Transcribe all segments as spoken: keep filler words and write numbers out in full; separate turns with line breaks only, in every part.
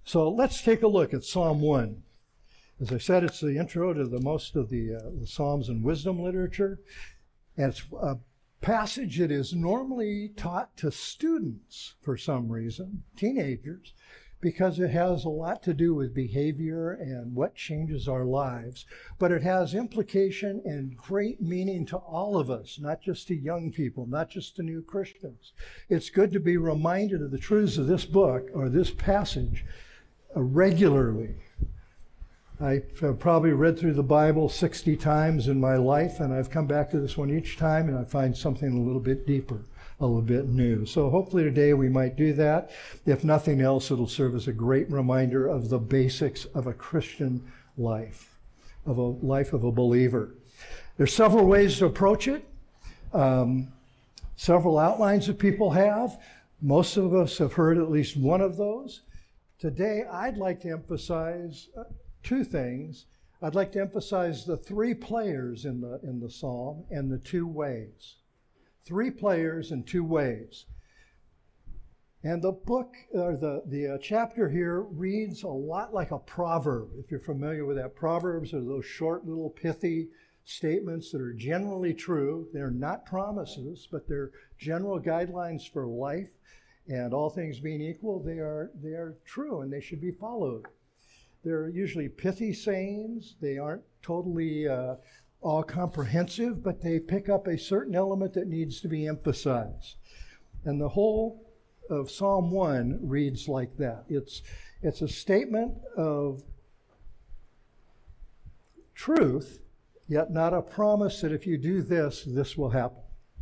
So let's take a look at Psalm one. As I said, it's the intro to the most of the, uh, the Psalms and wisdom literature. And it's a passage that is normally taught to students for some reason, teenagers, because it has a lot to do with behavior and what changes our lives. But it has implication and great meaning to all of us, not just to young people, not just to new Christians. It's good to be reminded of the truths of this book or this passage uh, regularly. I've probably read through the Bible sixty times in my life, and I've come back to this one each time, and I find something a little bit deeper, a little bit new. So hopefully today we might do that. If nothing else, it'll serve as a great reminder of the basics of a Christian life, of a life of a believer. There's several ways to approach it, um, several outlines that people have. Most of us have heard at least one of those. Today, I'd like to emphasize uh, two things. I'd like to emphasize the three players in the in the psalm and the two ways. Three players and two ways. And the book, or the, the uh, chapter here reads a lot like a proverb. If you're familiar with that, proverbs are those short little pithy statements that are generally true. They're not promises, but they're general guidelines for life. And all things being equal, they are they are true and they should be followed. They're usually pithy sayings. They aren't totally uh, all comprehensive, but they pick up a certain element that needs to be emphasized. And the whole of Psalm one reads like that. It's, it's a statement of truth, yet not a promise that if you do this, this will happen.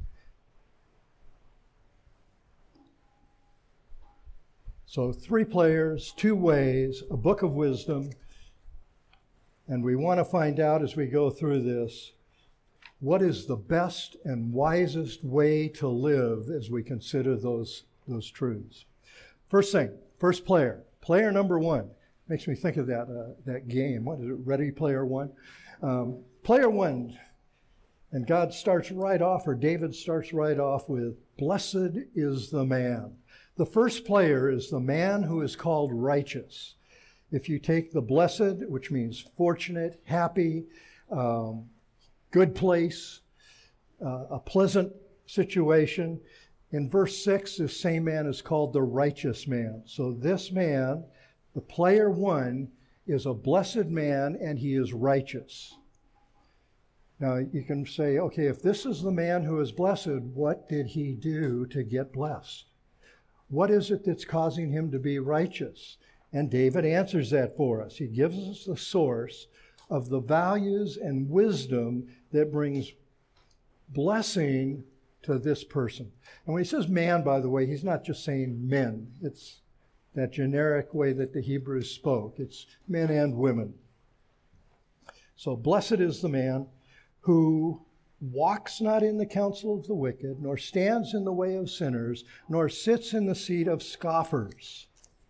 So three players, two ways, a book of wisdom. And we want to find out as we go through this, what is the best and wisest way to live as we consider those, those truths. First thing, first player, player number one. Makes me think of that, uh, that game. What is it, Ready Player One? Um, player one, and God starts right off, or David starts right off with, blessed is the man. The first player is the man who is called righteous. If you take the blessed, which means fortunate, happy, um, good place, uh, a pleasant situation, in verse six, this same man is called the righteous man. So this man, the player one, is a blessed man and he is righteous. Now you can say, okay, if this is the man who is blessed, what did he do to get blessed? What is it that's causing him to be righteous? And David answers that for us. He gives us the source of the values and wisdom that brings blessing to this person. And when he says man, by the way, he's not just saying men. It's that generic way that the Hebrews spoke. It's men and women. So blessed is the man who walks not in the counsel of the wicked, nor stands in the way of sinners, nor sits in the seat of scoffers.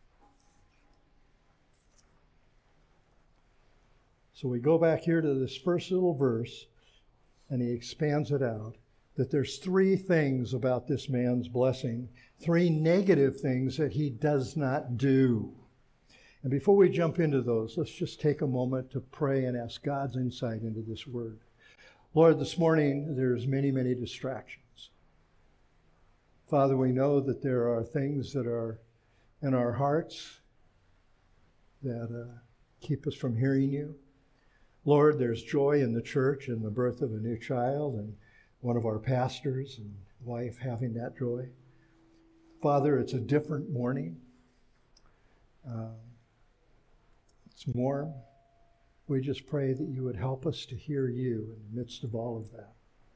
So we go back here to this first little verse, and he expands it out, that there's three things about this man's blessing, three negative things that he does not do. And before we jump into those, let's just take a moment to pray and ask God's insight into this word. Lord, this morning there's many, many distractions. Father, we know that there are things that are in our hearts that uh, keep us from hearing you. Lord, there's joy in the church in the birth of a new child and one of our pastors and wife having that joy. Father, it's a different morning. Uh, it's warm. We just pray that you would help us to hear you in the midst of all of that.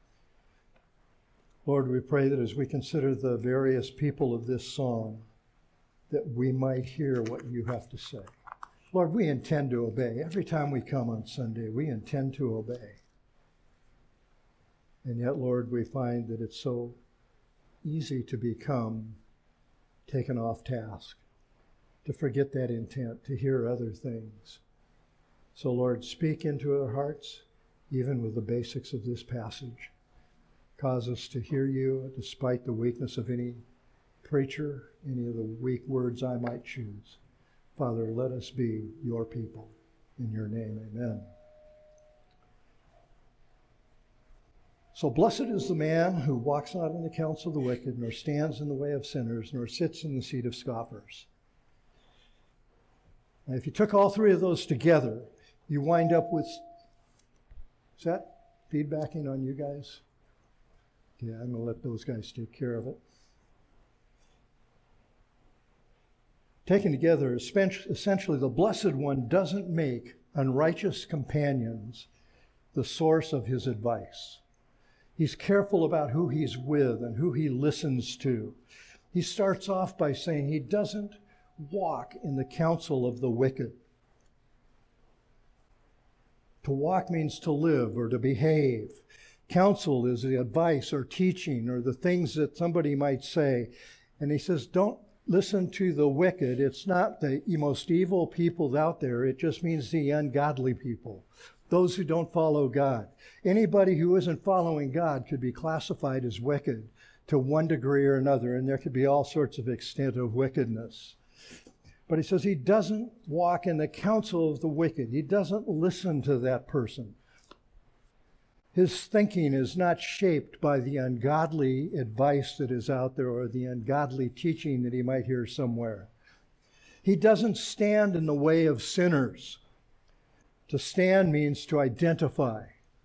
Lord, we pray that as we consider the various people of this song, that we might hear what you have to say. Lord, we intend to obey. Every time we come on Sunday, we intend to obey. And yet, Lord, we find that it's so easy to become taken off task, to forget that intent, to hear other things. So, Lord, speak into our hearts, even with the basics of this passage. Cause us to hear you despite the weakness of any preacher, any of the weak words I might choose. Father, let us be your people. In your name, amen. So blessed is the man who walks not in the counsel of the wicked, nor stands in the way of sinners, nor sits in the seat of scoffers. Now, if you took all three of those together, you wind up with... Is that feedbacking on you guys? Yeah, I'm going to let those guys take care of it. Taken together, essentially, the Blessed One doesn't make unrighteous companions the source of his advice. He's careful about who he's with and who he listens to. He starts off by saying he doesn't walk in the counsel of the wicked. To walk means to live or to behave. Counsel is the advice or teaching or the things that somebody might say. And he says, don't listen to the wicked. It's not the most evil people out there. It just means the ungodly people. Those who don't follow God. Anybody who isn't following God could be classified as wicked to one degree or another, and there could be all sorts of extent of wickedness. But he says he doesn't walk in the counsel of the wicked. He doesn't listen to that person. His thinking is not shaped by the ungodly advice that is out there or the ungodly teaching that he might hear somewhere. He doesn't stand in the way of sinners. To stand means to identify,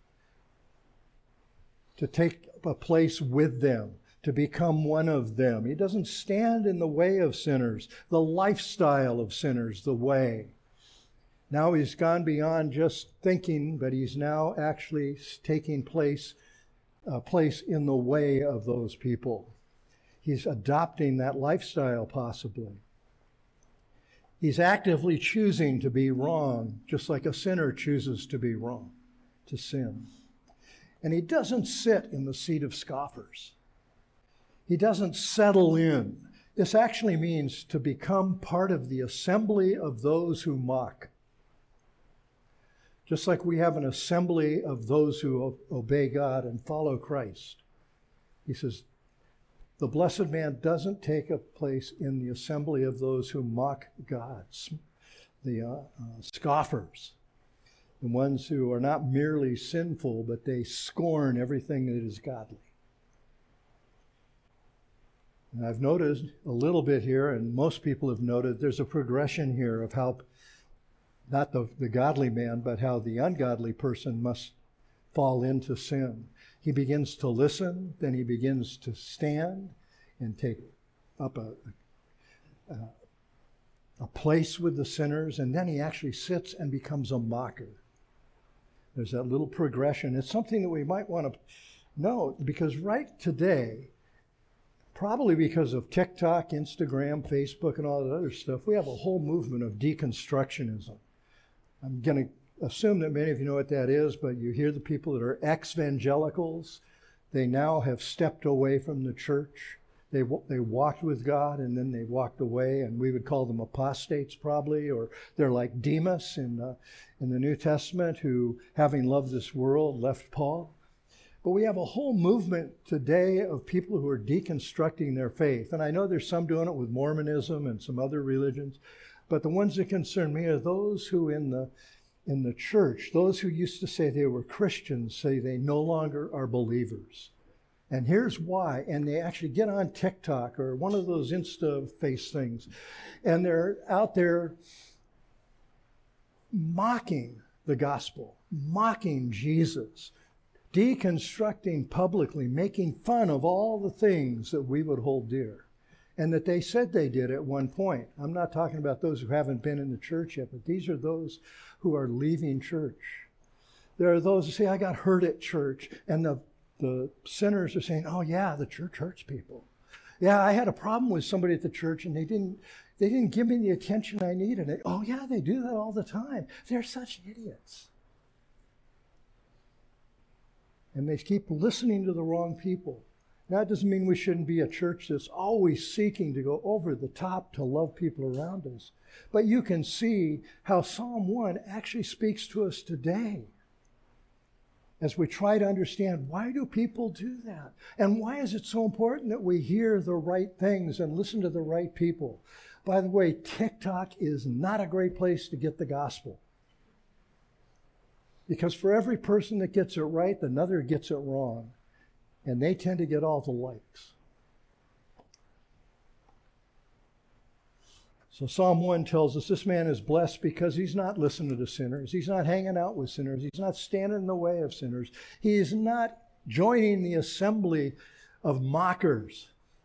to take a place with them, to become one of them. He doesn't stand in the way of sinners, the lifestyle of sinners, the way. Now he's gone beyond just thinking, but he's now actually taking place, uh, place in the way of those people. He's adopting that lifestyle possibly. He's actively choosing to be wrong, just like a sinner chooses to be wrong, to sin. And he doesn't sit in the seat of scoffers. He doesn't settle in. This actually means to become part of the assembly of those who mock. Just like we have an assembly of those who obey God and follow Christ. He says, the blessed man doesn't take a place in the assembly of those who mock God, the uh, uh, scoffers, the ones who are not merely sinful, but they scorn everything that is godly. And I've noticed a little bit here, and most people have noted, there's a progression here of how, not the, the godly man, but how the ungodly person must fall into sin. He begins to listen, then he begins to stand and take up a, a, a place with the sinners, and then he actually sits and becomes a mocker. There's that little progression. It's something that we might want to know, because right today, probably because of TikTok, Instagram, Facebook, and all that other stuff, we have a whole movement of deconstructionism. I'm going to assume that many of you know what that is, but you hear the people that are ex-evangelicals. They now have stepped away from the church. They they walked with God and then they walked away, and we would call them apostates probably, or they're like Demas in uh, in the New Testament, who, having loved this world, left Paul. But we have a whole movement today of people who are deconstructing their faith, and I know there's some doing it with Mormonism and some other religions. But the ones that concern me are those who in the in the church, those who used to say they were Christians, say they no longer are believers. And here's why. And they actually get on TikTok or one of those Insta face things, and they're out there mocking the gospel, mocking Jesus, deconstructing publicly, making fun of all the things that we would hold dear. And that they said they did at one point. I'm not talking about those who haven't been in the church yet, but these are those who are leaving church. There are those who say, I got hurt at church. And the, the sinners are saying, oh yeah, the church hurts people. Yeah, I had a problem with somebody at the church and they didn't they didn't give me the attention I needed. And, oh yeah, they do that all the time. They're such idiots. And they keep listening to the wrong people. That doesn't mean we shouldn't be a church that's always seeking to go over the top to love people around us. But you can see how Psalm one actually speaks to us today as we try to understand, why do people do that? And why is it so important that we hear the right things and listen to the right people? By the way, TikTok is not a great place to get the gospel. Because for every person that gets it right, another gets it wrong. And they tend to get all the likes. So Psalm one tells us this man is blessed because he's not listening to sinners. He's not hanging out with sinners. He's not standing in the way of sinners. He is not joining the assembly of mockers.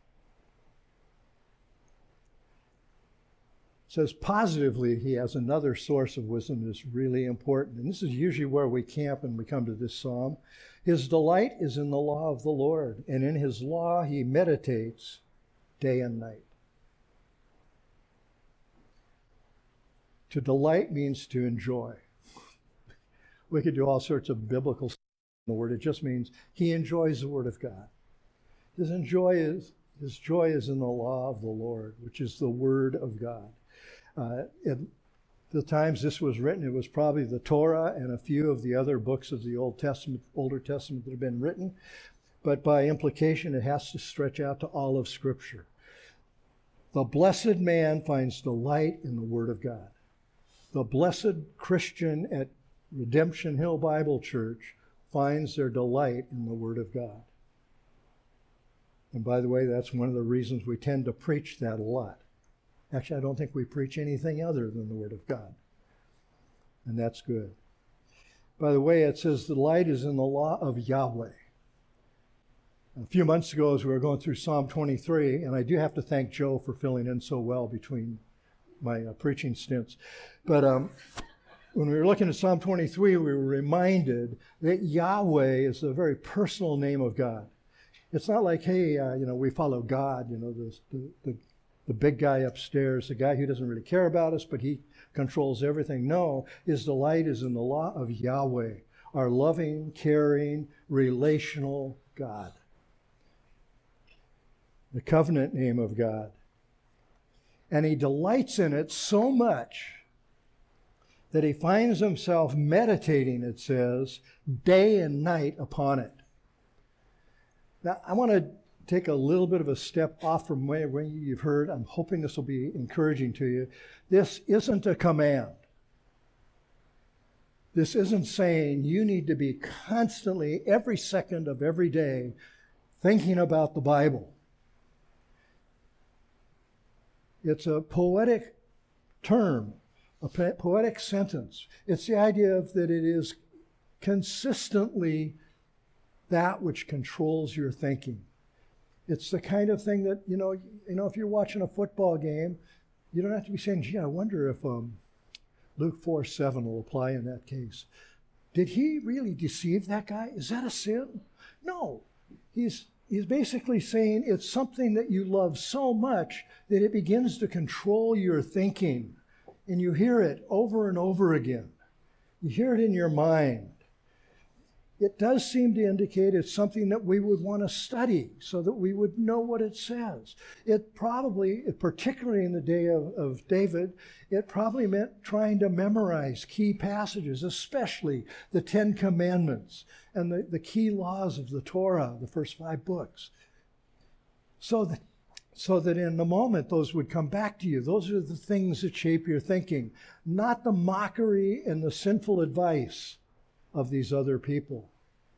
It says positively he has another source of wisdom that's really important. And this is usually where we camp when we come to this psalm. His delight is in the law of the Lord, and in his law he meditates day and night. To delight means to enjoy. We could do all sorts of biblical stuff in the word. It just means he enjoys the word of God. His enjoy is his joy is in the law of the Lord, which is the word of God. Uh, at the times this was written, it was probably the Torah and a few of the other books of the Old Testament, Older Testament that have been written. But by implication, it has to stretch out to all of Scripture. The blessed man finds delight in the word of God. The blessed Christian at Redemption Hill Bible Church finds their delight in the Word of God. And by the way, that's one of the reasons we tend to preach that a lot. Actually, I don't think we preach anything other than the Word of God. And that's good. By the way, it says delight is in the law of Yahweh. A few months ago, as we were going through Psalm twenty-three, and I do have to thank Joe for filling in so well between my uh, preaching stints. But um, when we were looking at Psalm twenty-three, we were reminded that Yahweh is a very personal name of God. It's not like, hey, uh, you know, we follow God, you know, the, the, the, the big guy upstairs, the guy who doesn't really care about us, but he controls everything. No, his delight is in the law of Yahweh, our loving, caring, relational God. The covenant name of God. And he delights in it so much that he finds himself meditating, it says, day and night upon it. Now, I want to take a little bit of a step off from where you've heard. I'm hoping this will be encouraging to you. This isn't a command. This isn't saying you need to be constantly, every second of every day, thinking about the Bible. It's a poetic term, a poetic sentence. It's the idea of that it is consistently that which controls your thinking. It's the kind of thing that, you know, you know, if you're watching a football game, you don't have to be saying, gee, I wonder if um, Luke four seven will apply in that case. Did he really deceive that guy? Is that a sin? No. He's He's basically saying it's something that you love so much that it begins to control your thinking. And you hear it over and over again. You hear it in your mind. It does seem to indicate it's something that we would want to study so that we would know what it says. It probably, particularly in the day of, of David, it probably meant trying to memorize key passages, especially the Ten Commandments and the, the key laws of the Torah, the first five books. So that, so that in the moment those would come back to you. Those are the things that shape your thinking, not the mockery and the sinful advice of these other people.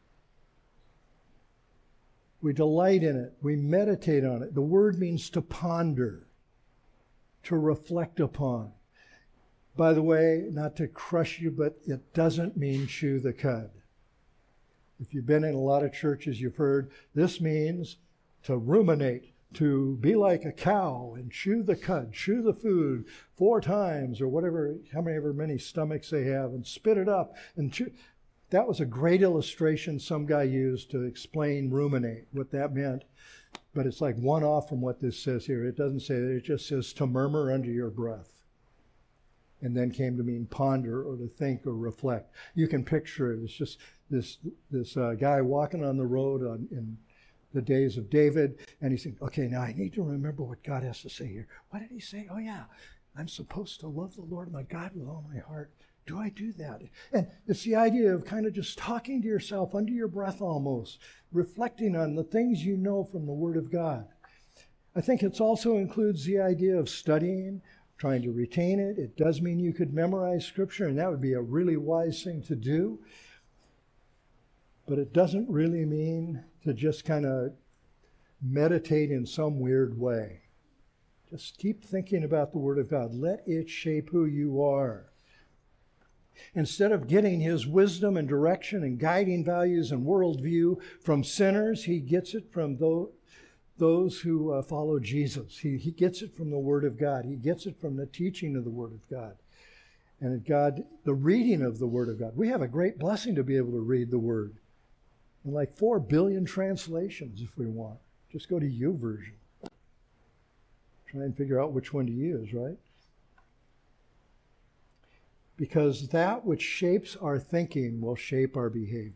We delight in it. We meditate on it. The word means to ponder, to reflect upon. By the way, not to crush you, but it doesn't mean chew the cud. If you've been in a lot of churches, you've heard this means to ruminate, to be like a cow and chew the cud, chew the food four times or whatever, however many stomachs they have, and spit it up and chew. That was a great illustration some guy used to explain ruminate, what that meant. But it's like one off from what this says here. It doesn't say that. It just says to murmur under your breath. And then came to mean ponder or to think or reflect. You can picture it. It's just this this uh, guy walking on the road on, in the days of David. And he's saying, okay, now I need to remember what God has to say here. What did he say? Oh, yeah, I'm supposed to love the Lord my God with all my heart. Do I do that? And it's the idea of kind of just talking to yourself under your breath almost, reflecting on the things you know from the Word of God. I think it also includes the idea of studying, trying to retain it. It does mean you could memorize Scripture, and that would be a really wise thing to do. But it doesn't really mean to just kind of meditate in some weird way. Just keep thinking about the Word of God. Let it shape who you are. Instead of getting his wisdom and direction and guiding values and worldview from sinners, he gets it from those, those who uh, follow Jesus. He, he gets it from the Word of God. He gets it from the teaching of the Word of God. And God, the reading of the Word of God. We have a great blessing to be able to read the Word. And like four billion translations if we want. Just go to YouVersion. Try and figure out which one to use, right? Because that which shapes our thinking will shape our behavior.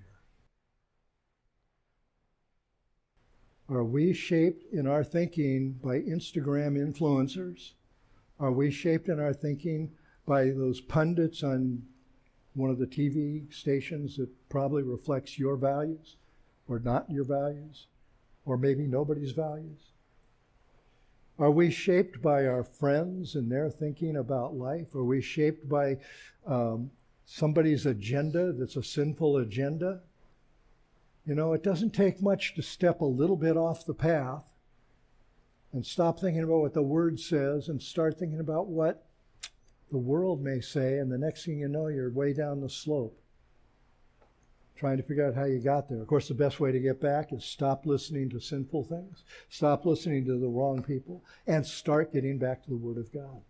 Are we shaped in our thinking by Instagram influencers? Are we shaped in our thinking by those pundits on one of the T V stations that probably reflects your values or not your values, or maybe nobody's values? Are we shaped by our friends and their thinking about life? Are we shaped by um, somebody's agenda that's a sinful agenda? You know, it doesn't take much to step a little bit off the path and stop thinking about what the Word says and start thinking about what the world may say, and the next thing you know, you're way down the slope, trying to figure out how you got there. Of course, the best way to get back is stop listening to sinful things, stop listening to the wrong people, and start getting back to the Word of God.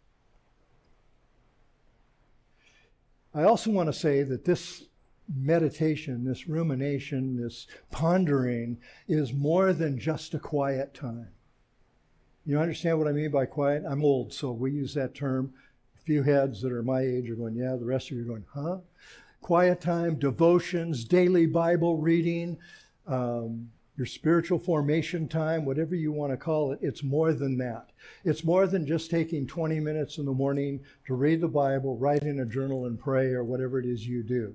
I also want to say that this meditation, this rumination, this pondering is more than just a quiet time. You understand what I mean by quiet? I'm old, so we use that term. A few heads that are my age are going, yeah, the rest of you are going, huh? Quiet time, devotions, daily Bible reading, um, your spiritual formation time, whatever you want to call it, it's more than that. It's more than just taking twenty minutes in the morning to read the Bible, write in a journal and pray, or whatever it is you do.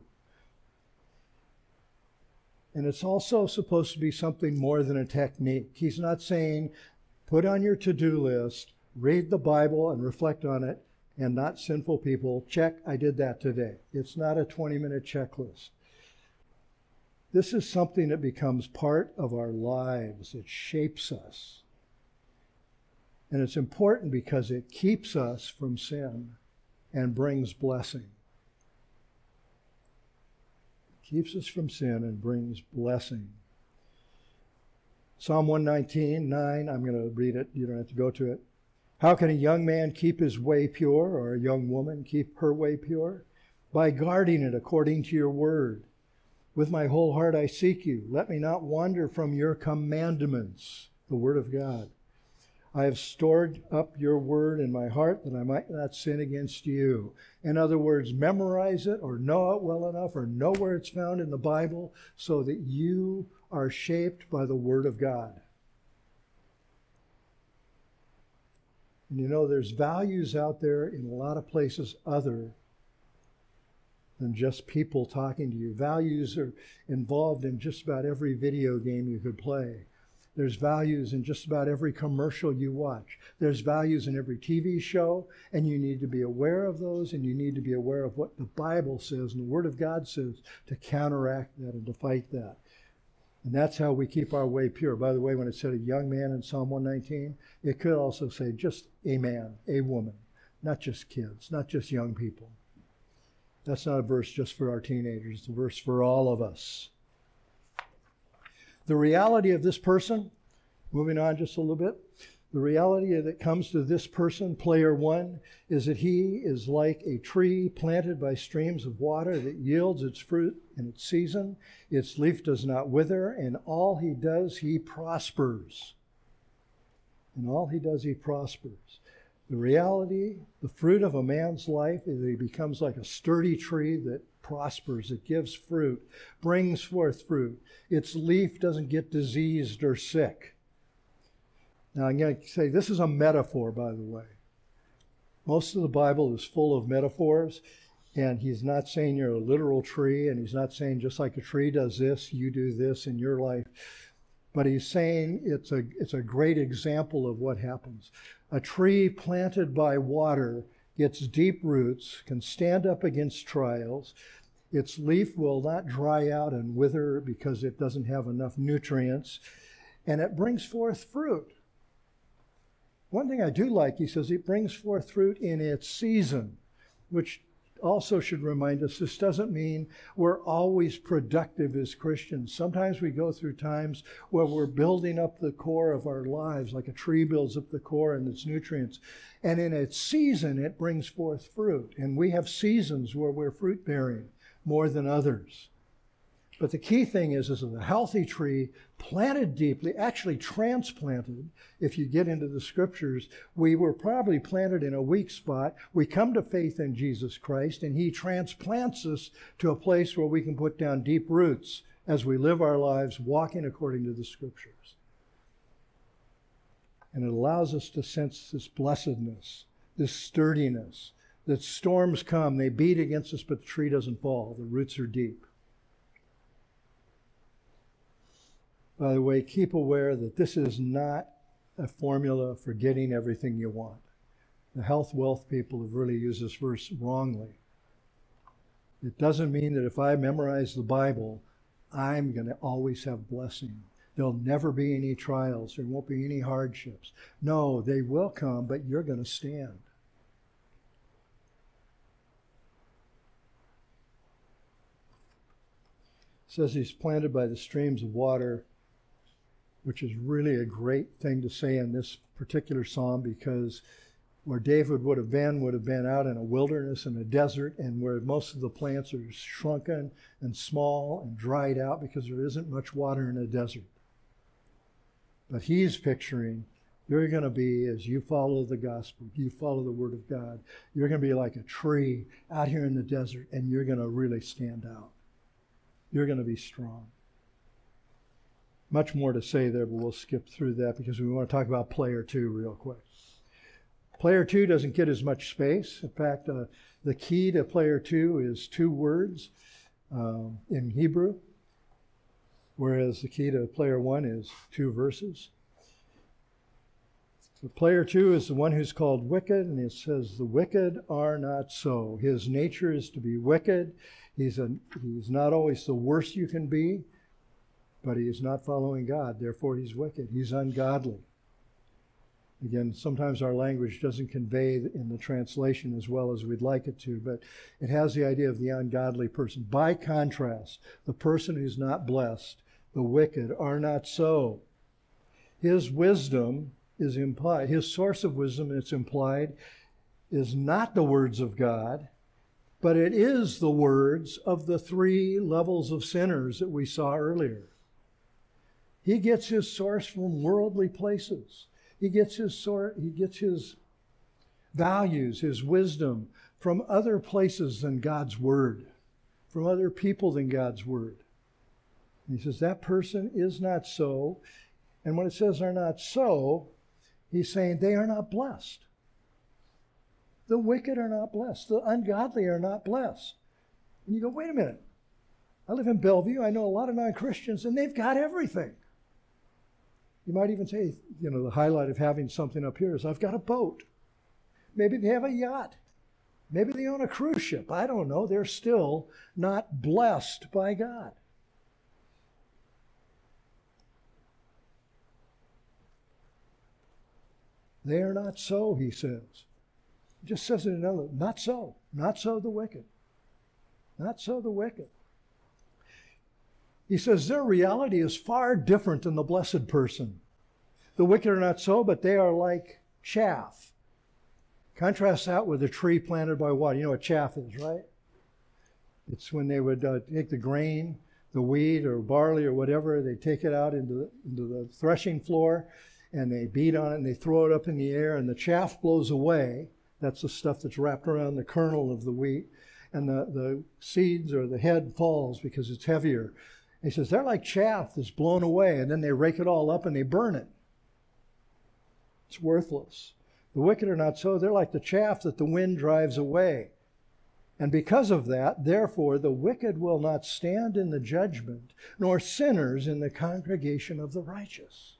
And it's also supposed to be something more than a technique. He's not saying, put on your to-do list, read the Bible and reflect on it, and not sinful people, check, I did that today. It's not a twenty-minute checklist. This is something that becomes part of our lives. It shapes us. And it's important because it keeps us from sin and brings blessing. It keeps us from sin and brings blessing. Psalm one nineteen, nine, I'm going to read it. You don't have to go to it. How can a young man keep his way pure, or a young woman keep her way pure? By guarding it according to your word. With my whole heart I seek you. Let me not wander from your commandments, the word of God. I have stored up your word in my heart that I might not sin against you. In other words, memorize it or know it well enough or know where it's found in the Bible so that you are shaped by the word of God. And you know, there's values out there in a lot of places other than just people talking to you. Values are involved in just about every video game you could play. There's values in just about every commercial you watch. There's values in every T V show, and you need to be aware of those, and you need to be aware of what the Bible says and the Word of God says to counteract that and to fight that. And that's how we keep our way pure. By the way, when it said a young man in Psalm one nineteen, it could also say just a man, a woman, not just kids, not just young people. That's not a verse just for our teenagers. It's a verse for all of us. The reality of this person, moving on just a little bit, the reality that comes to this person, player one, is that he is like a tree planted by streams of water that yields its fruit in its season. Its leaf does not wither, and all he does, he prospers. And all he does, he prospers. The reality, the fruit of a man's life is that he becomes like a sturdy tree that prospers. It gives fruit, brings forth fruit. Its leaf doesn't get diseased or sick. Now I'm going to say this is a metaphor, by the way. Most of the Bible is full of metaphors, and he's not saying you're a literal tree, and he's not saying just like a tree does this, you do this in your life. But he's saying it's a, it's a great example of what happens. A tree planted by water gets deep roots, can stand up against trials. Its leaf will not dry out and wither because it doesn't have enough nutrients. And it brings forth fruit. One thing I do like, he says, it brings forth fruit in its season, which also should remind us this doesn't mean we're always productive as Christians. Sometimes we go through times where we're building up the core of our lives, like a tree builds up the core and its nutrients. And in its season, it brings forth fruit. And we have seasons where we're fruit bearing more than others. But the key thing is, is a healthy tree planted deeply, actually transplanted. If you get into the scriptures, we were probably planted in a weak spot. We come to faith in Jesus Christ, and he transplants us to a place where we can put down deep roots as we live our lives walking according to the scriptures. And it allows us to sense this blessedness, this sturdiness, that storms come, they beat against us, but the tree doesn't fall. The roots are deep. By the way, keep aware that this is not a formula for getting everything you want. The health wealth people have really used this verse wrongly. It doesn't mean that if I memorize the Bible, I'm going to always have blessing. There'll never be any trials. There won't be any hardships. No, they will come, but you're going to stand. It says he's planted by the streams of water, which is really a great thing to say in this particular psalm, because where David would have been would have been out in a wilderness and a desert, and where most of the plants are shrunken and small and dried out because there isn't much water in a desert. But he's picturing you're going to be, as you follow the gospel, you follow the word of God, you're going to be like a tree out here in the desert, and you're going to really stand out. You're going to be strong. Much more to say there, but we'll skip through that because we want to talk about player two real quick. Player two doesn't get as much space. In fact, uh, the key to player two is two words um, in Hebrew, whereas the key to player one is two verses. So player two is the one who's called wicked, and it says the wicked are not so. His nature is to be wicked. He's, a, he's not always the worst you can be, but he is not following God. Therefore, he's wicked. He's ungodly. Again, sometimes our language doesn't convey in the translation as well as we'd like it to, but it has the idea of the ungodly person. By contrast, the person who's not blessed, the wicked, are not so. His wisdom is implied. His source of wisdom, it's implied, is not the words of God, but it is the words of the three levels of sinners that we saw earlier. He gets his source from worldly places. He gets his sort, he gets his values, his wisdom from other places than God's word, from other people than God's word. And he says that person is not so. And when it says they're not so, he's saying they are not blessed. The wicked are not blessed. The ungodly are not blessed. And you go, wait a minute. I live in Bellevue. I know a lot of non-Christians, and they've got everything. You might even say, you know, the highlight of having something up here is I've got a boat. Maybe they have a yacht. Maybe they own a cruise ship. I don't know. They're still not blessed by God. They are not so, he says. He just says it in another, not so. Not so the wicked. Not so the wicked. He says their reality is far different than the blessed person. The wicked are not so, but they are like chaff. Contrast that with a tree planted by water. You know what chaff is, right? It's when they would uh, take the grain, the wheat or barley or whatever, they take it out into the, into the threshing floor, and they beat on it, and they throw it up in the air, and the chaff blows away. That's the stuff that's wrapped around the kernel of the wheat. And the, the seeds or the head falls because it's heavier. He says they're like chaff that's blown away, and then they rake it all up and they burn it. It's worthless. The wicked are not so. They're like the chaff that the wind drives away. And because of that, therefore, the wicked will not stand in the judgment, nor sinners in the congregation of the righteous.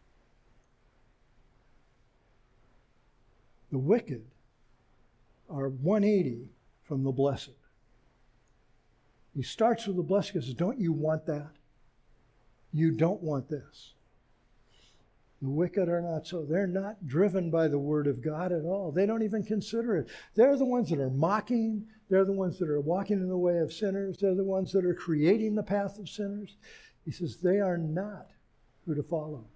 The wicked are one eighty from the blessed. He starts with the blessed and says, don't you want that? You don't want this. The wicked are not so. They're not driven by the word of God at all. They don't even consider it. They're the ones that are mocking. They're the ones that are walking in the way of sinners. They're the ones that are creating the path of sinners. He says they are not who to follow.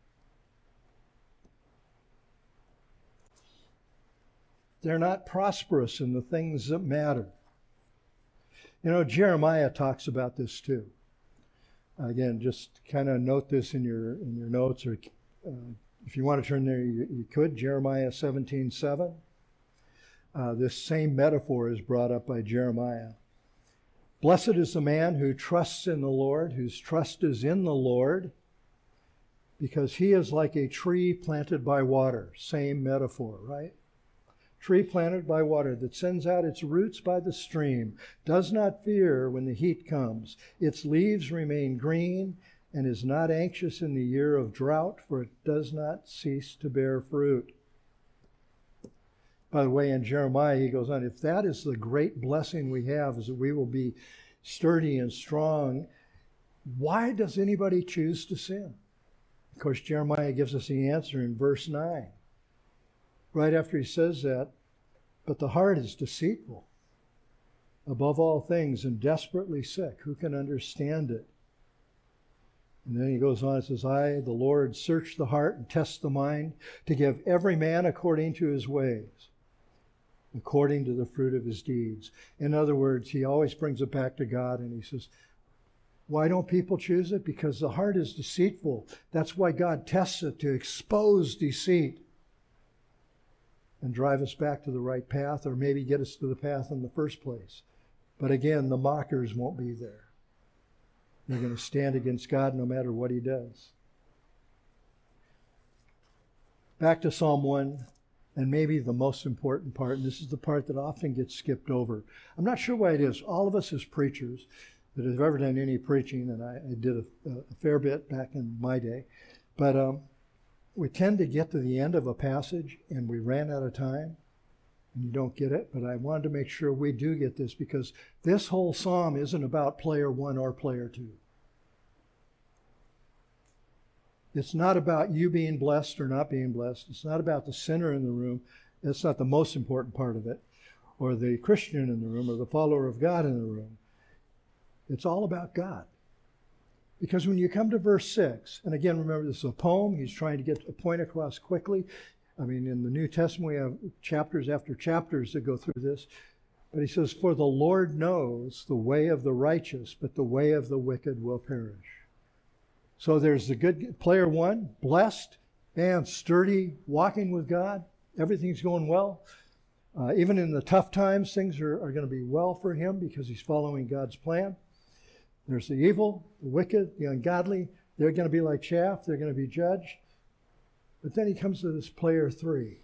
They're not prosperous in the things that matter. You know, Jeremiah talks about this too. Again, just kind of note this in your in your notes, or uh, if you want to turn there, you, you could. Jeremiah seventeen seven. Uh, this same metaphor is brought up by Jeremiah. Blessed is the man who trusts in the Lord, whose trust is in the Lord, because he is like a tree planted by water. Same metaphor, right? Tree planted by water that sends out its roots by the stream, does not fear when the heat comes. Its leaves remain green and is not anxious in the year of drought, for it does not cease to bear fruit. By the way, in Jeremiah, he goes on, if that is the great blessing we have, is that we will be sturdy and strong, why does anybody choose to sin? Of course, Jeremiah gives us the answer in verse nine. Right after he says that, but the heart is deceitful above all things and desperately sick. Who can understand it? And then he goes on and says, I, the Lord, search the heart and test the mind to give every man according to his ways, according to the fruit of his deeds. In other words, he always brings it back to God, and he says, why don't people choose it? Because the heart is deceitful. That's why God tests it, to expose deceit and drive us back to the right path, or maybe get us to the path in the first place. But again, the mockers won't be there. They're going to stand against God no matter what he does. Back to Psalm one, and maybe the most important part, and this is the part that often gets skipped over. I'm not sure why it is. All of us as preachers that have ever done any preaching, and I, I did a, a fair bit back in my day, but um, we tend to get to the end of a passage and we ran out of time and you don't get it. But I wanted to make sure we do get this, because this whole psalm isn't about player one or player two. It's not about you being blessed or not being blessed. It's not about the sinner in the room. That's not the most important part of it, or the Christian in the room, or the follower of God in the room. It's all about God. Because when you come to verse six, and again, remember, this is a poem. He's trying to get a point across quickly. I mean, in the New Testament, we have chapters after chapters that go through this. But he says, for the Lord knows the way of the righteous, but the way of the wicked will perish. So there's the good player one, blessed, and sturdy, walking with God. Everything's going well. Uh, even in the tough times, things are, are going to be well for him because he's following God's plan. There's the evil, the wicked, the ungodly. They're going to be like chaff. They're going to be judged. But then he comes to this player three.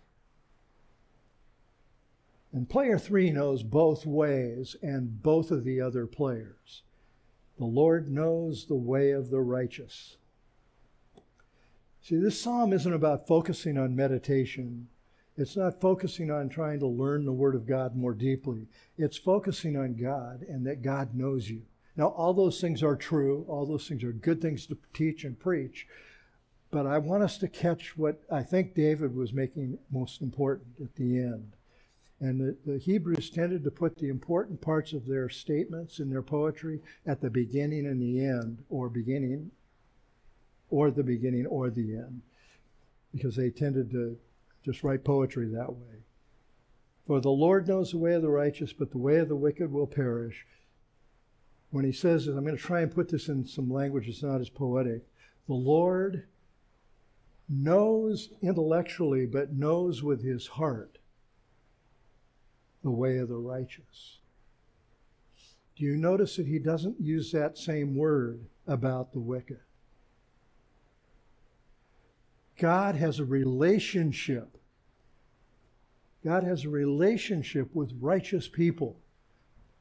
And player three knows both ways and both of the other players. The Lord knows the way of the righteous. See, this psalm isn't about focusing on meditation. It's not focusing on trying to learn the Word of God more deeply. It's focusing on God and that God knows you. Now, all those things are true. All those things are good things to teach and preach. But I want us to catch what I think David was making most important at the end. And the, the Hebrews tended to put the important parts of their statements in their poetry at the beginning and the end, or beginning, or the beginning or the end, because they tended to just write poetry that way. For the Lord knows the way of the righteous, but the way of the wicked will perish. When he says, and I'm going to try and put this in some language that's not as poetic, the Lord knows intellectually, but knows with his heart the way of the righteous. Do you notice that he doesn't use that same word about the wicked? God has a relationship. God has a relationship with righteous people.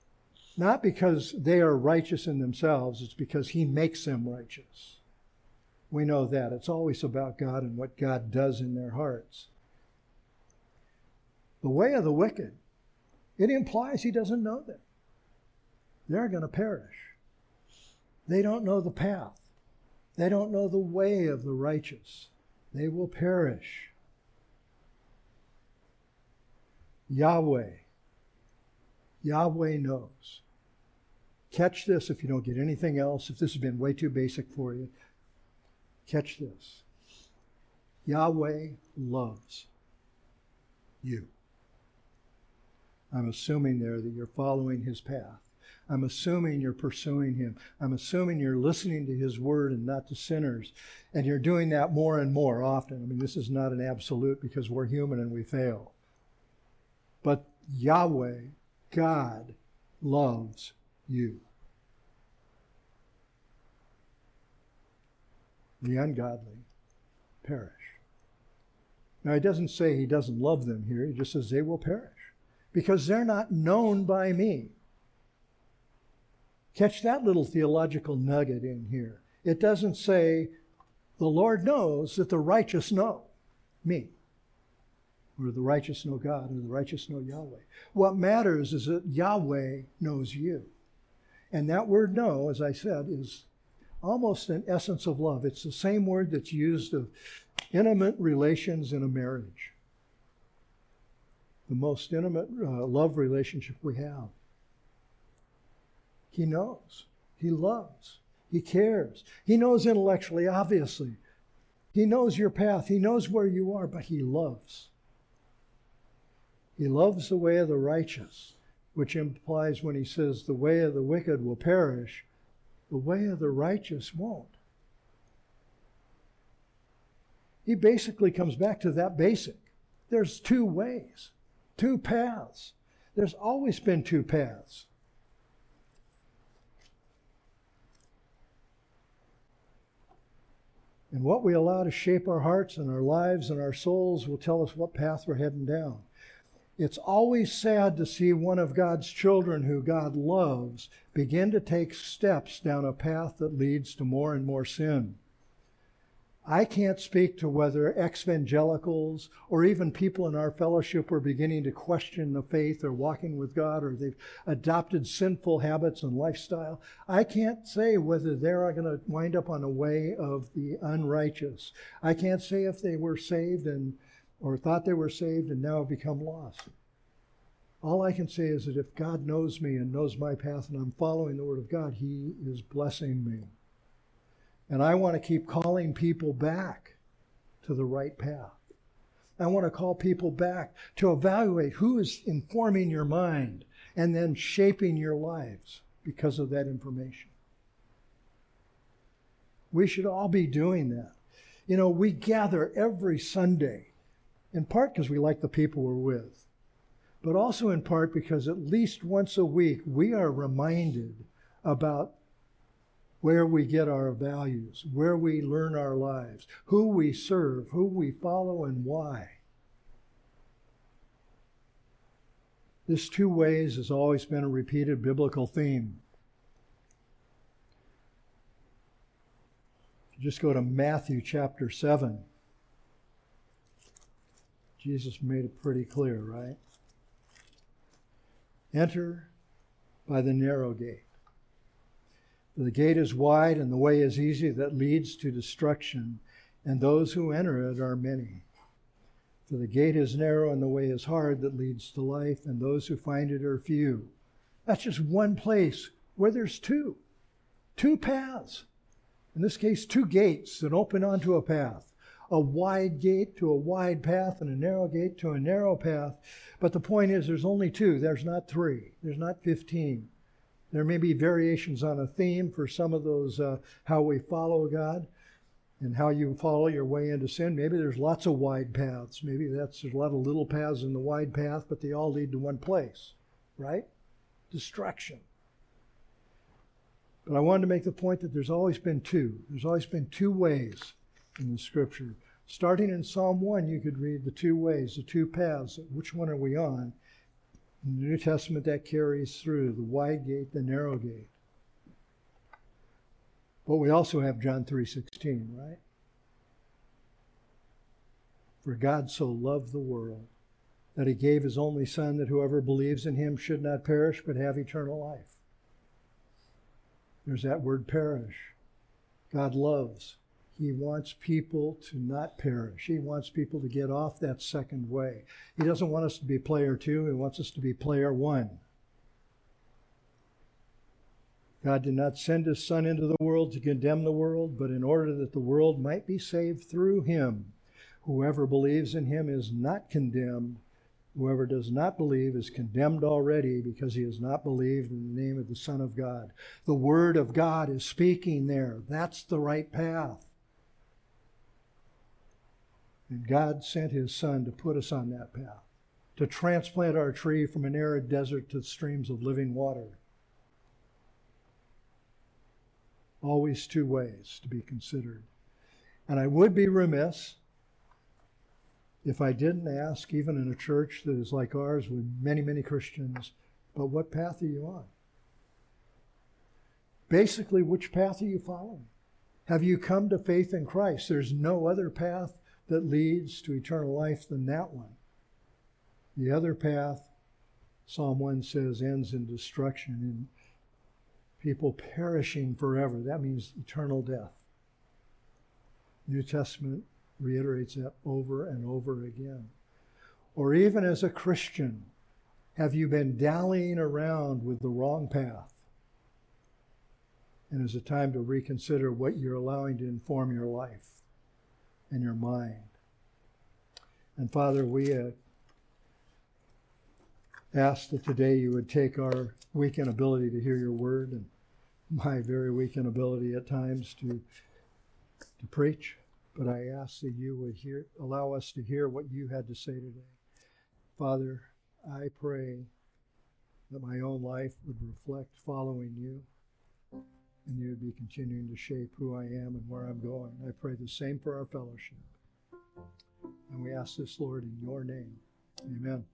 Not because they are righteous in themselves, it's because he makes them righteous. We know that. It's always about God and what God does in their hearts. The way of the wicked, it implies he doesn't know them. They're going to perish. They don't know the path. They don't know the way of the righteous. They will perish. Yahweh. Yahweh knows. Catch this if you don't get anything else, if this has been way too basic for you. Catch this. Yahweh loves you. I'm assuming there that you're following his path. I'm assuming you're pursuing him. I'm assuming you're listening to his word and not to sinners. And you're doing that more and more often. I mean, this is not an absolute because we're human and we fail. But Yahweh, God, loves you. The ungodly perish. Now, he doesn't say he doesn't love them here. He just says they will perish because they're not known by me. Catch that little theological nugget in here. It doesn't say the Lord knows that the righteous know me, or the righteous know God, or the righteous know Yahweh. What matters is that Yahweh knows you. And that word know, as I said, is almost an essence of love. It's the same word that's used of intimate relations in a marriage. The most intimate uh, love relationship we have. He knows. He loves. He cares. He knows intellectually, obviously. He knows your path. He knows where you are, but he loves. He loves the way of the righteous, which implies when he says the way of the wicked will perish, the way of the righteous won't. He basically comes back to that basic. There's two ways, two paths. There's always been two paths. And what we allow to shape our hearts and our lives and our souls will tell us what path we're heading down. It's always sad to see one of God's children who God loves begin to take steps down a path that leads to more and more sin. I can't speak to whether ex-evangelicals or even people in our fellowship are beginning to question the faith or walking with God, or they've adopted sinful habits and lifestyle. I can't say whether they're going to wind up on a way of the unrighteous. I can't say if they were saved and or thought they were saved and now have become lost. All I can say is that if God knows me and knows my path and I'm following the Word of God, he is blessing me. And I want to keep calling people back to the right path. I want to call people back to evaluate who is informing your mind and then shaping your lives because of that information. We should all be doing that. You know, we gather every Sunday, in part because we like the people we're with, but also in part because at least once a week we are reminded about where we get our values, where we learn our lives, who we serve, who we follow, and why. This two ways has always been a repeated biblical theme. Just go to Matthew chapter seven. Jesus made it pretty clear, right? Enter by the narrow gate. For the gate is wide and the way is easy that leads to destruction, and those who enter it are many. For the gate is narrow and the way is hard that leads to life, and those who find it are few. That's just one place where there's two. Two paths. In this case, two gates that open onto a path. A wide gate to a wide path and a narrow gate to a narrow path. But the point is there's only two. There's not three. There's not fifteen. There may be variations on a theme for some of those, uh, how we follow God and how you follow your way into sin. Maybe there's lots of wide paths. Maybe that's there's a lot of little paths in the wide path, but they all lead to one place, right? Destruction. But I wanted to make the point that there's always been two. There's always been two ways in the Scripture. Starting in Psalm one, you could read the two ways, the two paths. Which one are we on? In the New Testament, that carries through the wide gate, the narrow gate. But we also have John three sixteen, right? For God so loved the world that he gave his only Son, that whoever believes in him should not perish but have eternal life. There's that word perish. God loves. He wants people to not perish. He wants people to get off that second way. He doesn't want us to be player two. He wants us to be player one. God did not send his Son into the world to condemn the world, but in order that the world might be saved through him. Whoever believes in him is not condemned. Whoever does not believe is condemned already, because he has not believed in the name of the Son of God. The Word of God is speaking there. That's the right path. And God sent his Son to put us on that path, to transplant our tree from an arid desert to streams of living water. Always two ways to be considered. And I would be remiss if I didn't ask, even in a church that is like ours with many, many Christians, but what path are you on? Basically, which path are you following? Have you come to faith in Christ? There's no other path that leads to eternal life than that one. The other path, Psalm one says, ends in destruction, in people perishing forever. That means eternal death. New Testament reiterates that over and over again. Or even as a Christian, have you been dallying around with the wrong path? And is it time to reconsider what you're allowing to inform your life and your mind? And Father, we uh, ask that today you would take our weak inability to hear your word, and my very weak inability at times to, to preach. But I ask that you would hear, allow us to hear what you had to say today. Father, I pray that my own life would reflect following you, and you would be continuing to shape who I am and where I'm going. I pray the same for our fellowship. And we ask this, Lord, in your name. Amen.